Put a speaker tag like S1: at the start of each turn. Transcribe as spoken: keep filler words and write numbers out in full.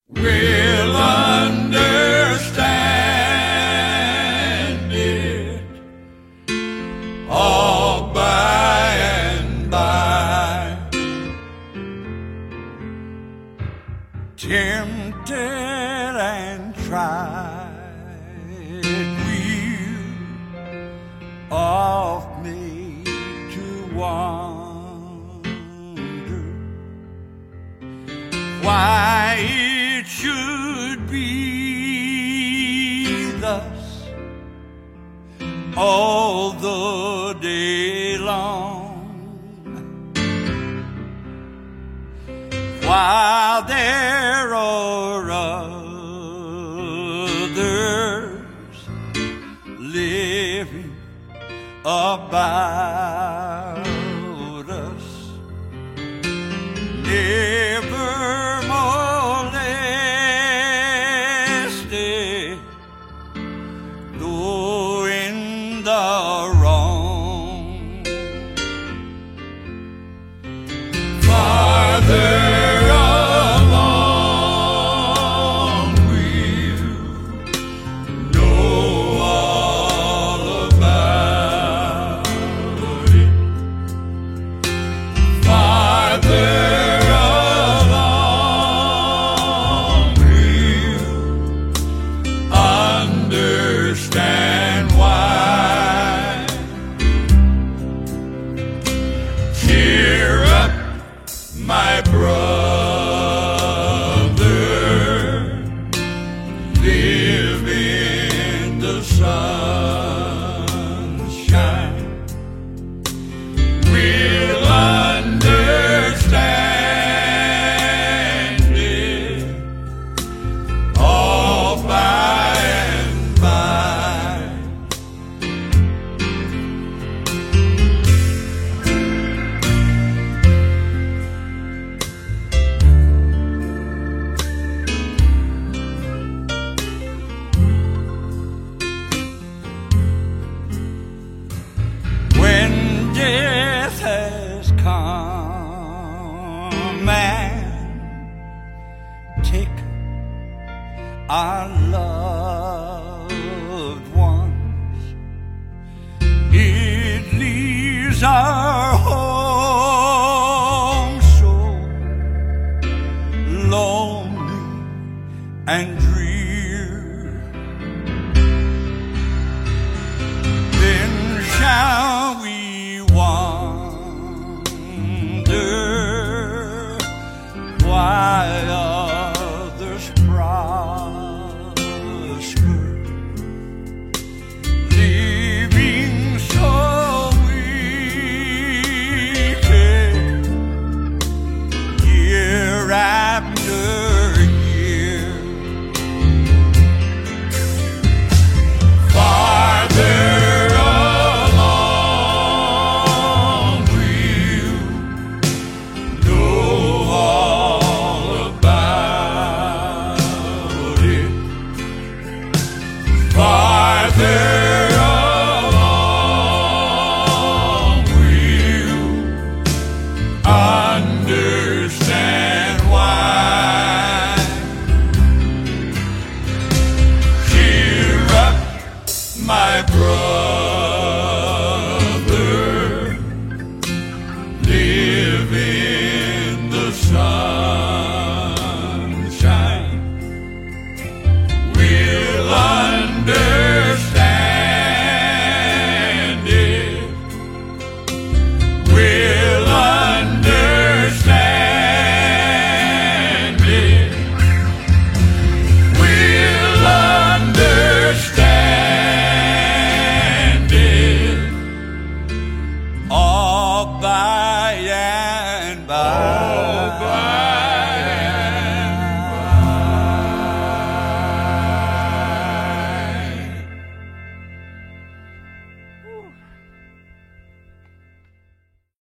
S1: will understand it all by and by. Tempted and tried, we'll oft made to wonder why it should be thus all the day long, while there are others living about us, never molested, though in the wrong. Farther along we'll know all about it. Farther understand why. Cheer up, my brother, live in the sunshine. We'll understand it all by death has come and taken our loved ones. It leaves our home so lonely and dreary.